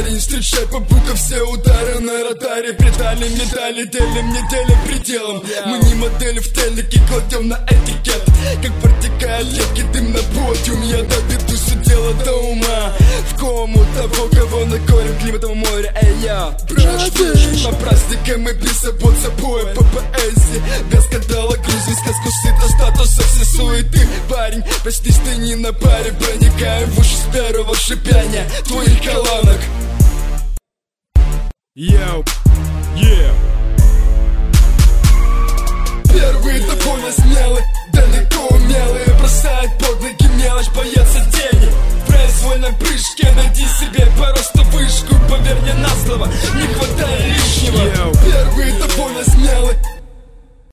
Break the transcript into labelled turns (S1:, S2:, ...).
S1: парень, встречай по буквам все удары на радаре. Предали, медали, делим, не делим пределом. Мы не модели в телеке, кладем на этикет. Как протекает легкий дым на подиум. Я доведу все дело до ума. В кому того, кого накорим климатом моря. Эй, я брат, по праздникам мы писаем под собой по поэзии. Без скандала грузим сказку сыта статуса все суеты. Парень, почти ты не на паре. Проникаем в уши с первого шипяния твоих колонок.
S2: Йоу, yeah.
S1: Первый довольно смелый.